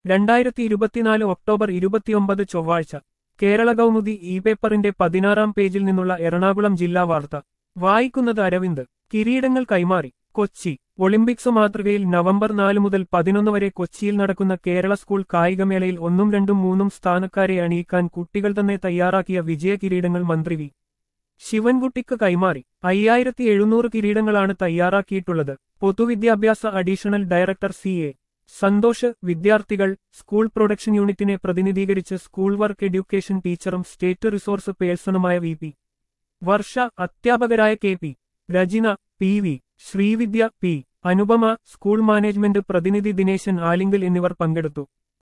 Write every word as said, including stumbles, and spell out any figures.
രണ്ടായിരത്തി ഇരുപത്തിനാല് ഒക്ടോബർ ഇരുപത്തിയൊമ്പത് ചൊവ്വാഴ്ച കേരള കൗമുദി ഇ പേപ്പറിന്റെ പതിനാറാം പേജിൽ നിന്നുള്ള എറണാകുളം ജില്ലാ വാർത്ത വായിക്കുന്നത് അരവിന്ദ്. കിരീടങ്ങൾ കൈമാറി കൊച്ചി. ഒളിമ്പിക്സ് മാതൃകയിൽ നവംബർ നാല് മുതൽ പതിനൊന്ന് വരെ കൊച്ചിയിൽ നടക്കുന്ന കേരള സ്കൂൾ കായികമേളയിൽ ഒന്നും രണ്ടും മൂന്നും സ്ഥാനക്കാരെ അണിയിക്കാൻ കുട്ടികൾ തന്നെ തയ്യാറാക്കിയ വിജയ കിരീടങ്ങൾ മന്ത്രി വി ശിവൻകുട്ടിക്ക് കൈമാറി. അയ്യായിരത്തി എഴുന്നൂറ് കിരീടങ്ങളാണ് തയ്യാറാക്കിയിട്ടുള്ളത്. പൊതുവിദ്യാഭ്യാസ additional director C A Santhosh, വിദ്യാർത്ഥികൾ, സ്കൂൾ പ്രൊഡക്ഷൻ യൂണിറ്റിനെ പ്രതിനിധീകരിച്ച് സ്കൂൾ വർക്ക് എഡ്യൂക്കേഷൻ ടീച്ചറും സ്റ്റേറ്റ് റിസോഴ്സ് പേഴ്സണുമായ വി പി വർഷ, അധ്യാപകരായ K P Rajina, P V Srividya, P Anupama, school management പ്രതിനിധി ദിനേശൻ ആലിങ്കൽ എന്നിവർ പങ്കെടുത്തു.